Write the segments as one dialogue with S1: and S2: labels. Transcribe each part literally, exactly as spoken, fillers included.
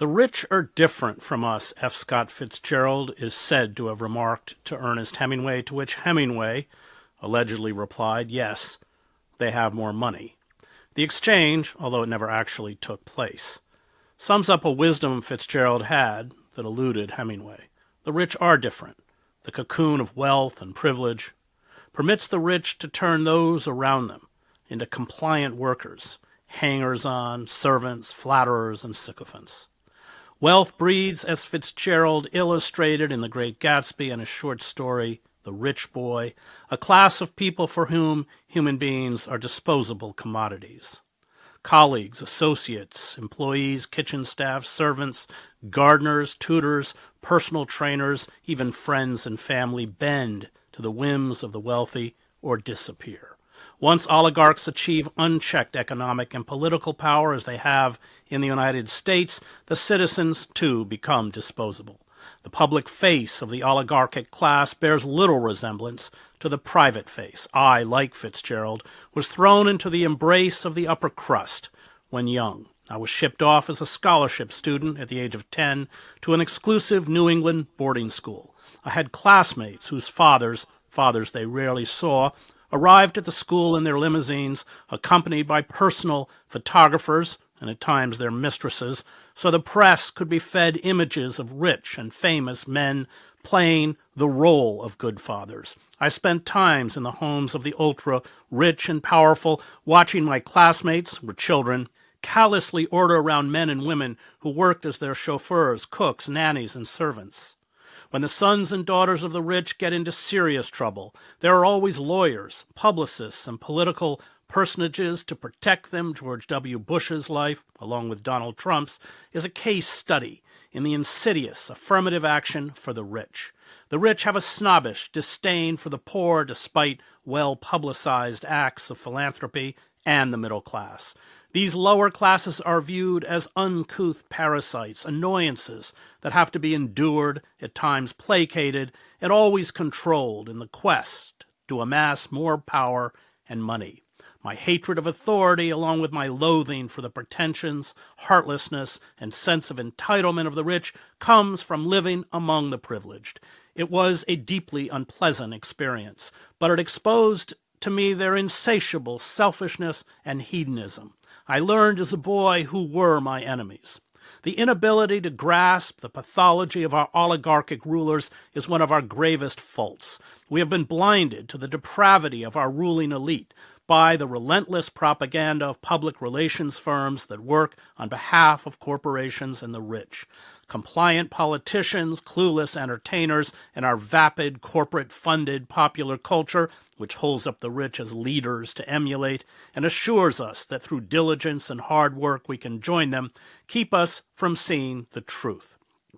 S1: The rich are different from us, F. Scott Fitzgerald is said to have remarked to Ernest Hemingway, to which Hemingway allegedly replied, yes, they have more money. The exchange, although it never actually took place, sums up a wisdom Fitzgerald had that eluded Hemingway. The rich are different. The cocoon of wealth and privilege permits the rich to turn those around them into compliant workers, hangers-on, servants, flatterers, and sycophants. Wealth breeds, as Fitzgerald illustrated in The Great Gatsby and his short story, The Rich Boy, a class of people for whom human beings are disposable commodities. Colleagues, associates, employees, kitchen staff, servants, gardeners, tutors, personal trainers, even friends and family bend to the whims of the wealthy or disappear. Once oligarchs achieve unchecked economic and political power, as they have in the United States, the citizens, too, become disposable. The public face of the oligarchic class bears little resemblance to the private face. I, like Fitzgerald, was thrown into the embrace of the upper crust when young. I was shipped off as a scholarship student at the age of ten to an exclusive New England boarding school. I had classmates whose fathers, fathers they rarely saw, arrived at the school in their limousines, accompanied by personal photographers, and at times their mistresses, so the press could be fed images of rich and famous men playing the role of good fathers. I spent times in the homes of the ultra-rich and powerful, watching my classmates, who were children, callously order around men and women who worked as their chauffeurs, cooks, nannies, and servants. When the sons and daughters of the rich get into serious trouble, there are always lawyers, publicists, and political personages to protect them. George W. Bush's life, along with Donald Trump's, is a case study in the insidious affirmative action for the rich. The rich have a snobbish disdain for the poor despite well-publicized acts of philanthropy and the middle class. These lower classes are viewed as uncouth parasites, annoyances that have to be endured, at times placated, and always controlled in the quest to amass more power and money. My hatred of authority, along with my loathing for the pretensions, heartlessness, and sense of entitlement of the rich, comes from living among the privileged. It was a deeply unpleasant experience, but it exposed to me their insatiable selfishness and hedonism. I learned as a boy who were my enemies. The inability to grasp the pathology of our oligarchic rulers is one of our gravest faults. We have been blinded to the depravity of our ruling elite by the relentless propaganda of public relations firms that work on behalf of corporations and the rich. Compliant politicians, clueless entertainers, and our vapid, corporate-funded popular culture, which holds up the rich as leaders to emulate and assures us that through diligence and hard work we can join them, keep us from seeing the truth.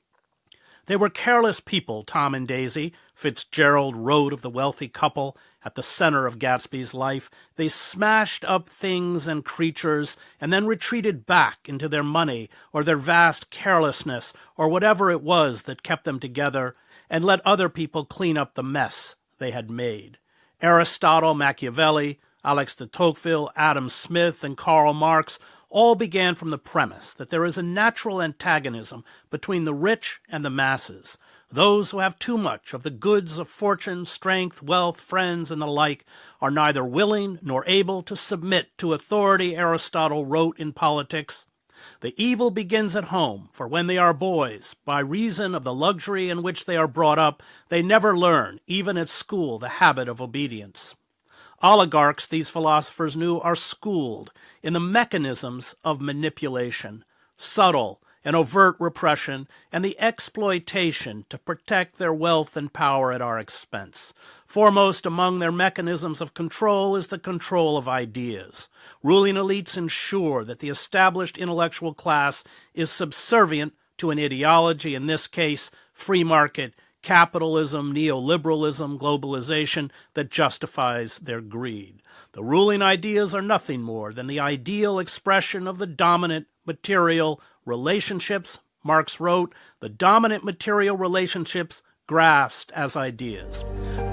S1: They were careless people, Tom and Daisy. Fitzgerald wrote of the wealthy couple at the center of Gatsby's life. They smashed up things and creatures and then retreated back into their money or their vast carelessness or whatever it was that kept them together and let other people clean up the mess they had made. Aristotle, Machiavelli, Alex de Tocqueville, Adam Smith, and Karl Marx all began from the premise that there is a natural antagonism between the rich and the masses. Those who have too much of the goods of fortune, strength, wealth, friends, and the like are neither willing nor able to submit to authority, Aristotle wrote in Politics. The evil begins at home, for when they are boys, by reason of the luxury in which they are brought up, they never learn, even at school, the habit of obedience. Oligarchs, these philosophers knew, are schooled in the mechanisms of manipulation, subtle and overt repression, and the exploitation to protect their wealth and power at our expense. Foremost among their mechanisms of control is the control of ideas. Ruling elites ensure that the established intellectual class is subservient to an ideology, in this case, free market capitalism, neoliberalism, globalization, that justifies their greed. The ruling ideas are nothing more than the ideal expression of the dominant material relationships. Marx wrote, the dominant material relationships grasped as ideas.